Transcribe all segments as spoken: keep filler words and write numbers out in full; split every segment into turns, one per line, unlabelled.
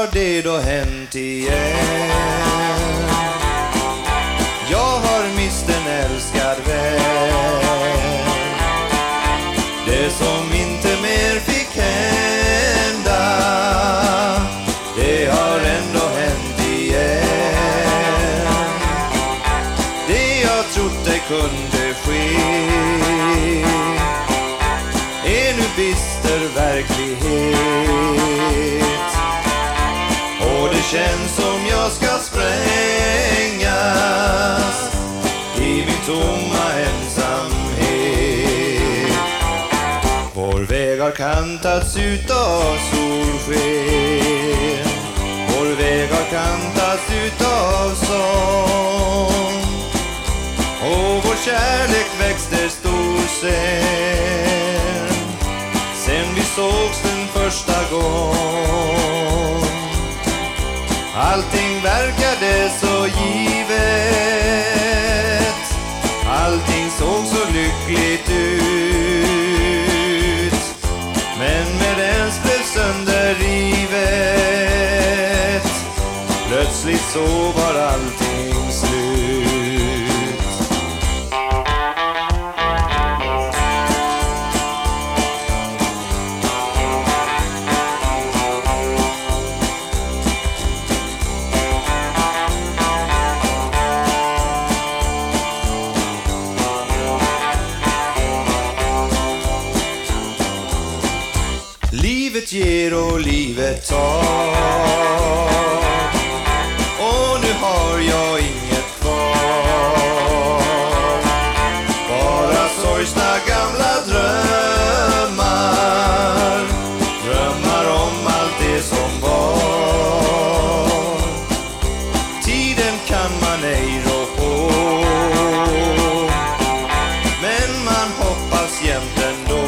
har det då hänt igen. Jag har mist en älskad vän. Det som inte mer fick hända, det har ändå hänt igen. Det jag trodde kunde ske är nu bister verklighet. Och det känns som jag ska sprängas i min tomma ensamhet. Vår väg har kantats ut av solsken. Vår väg har kantats ut av sång. Och vår kärlek växte stor sen, sen vi sågs den första gång. Allting verkade så givet, allting såg så lyckligt ut. Men med ens blev sönderrivet, plötsligt så var allting slut. Livet ger och livet tar, och nu har jag inget kvar. Bara sorgsna gamla drömmar, drömmar om allt det som var. Tiden kan man ej rå på, men man hoppas jämt ändå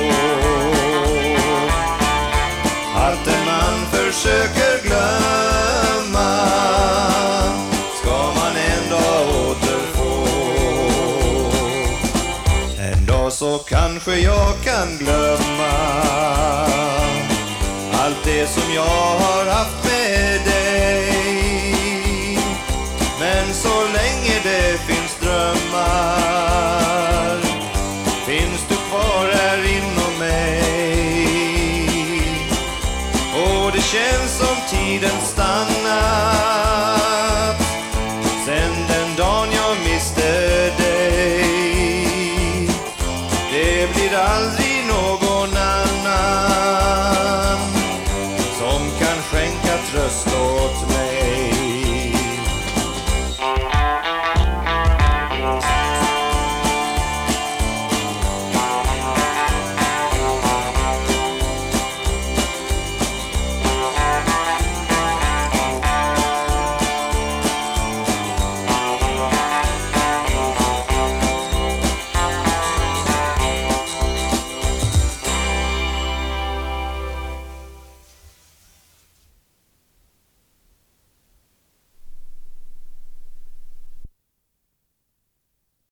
att en man försöker glömma ska man en dag återfå. En dag så kanske jag kan glömma allt det som jag har haft med dig. Men så länge det finns drömmar, finns du kvar här inom mig. Och det känns som tiden stannat sen den dagen jag miste dig. Det blir aldrig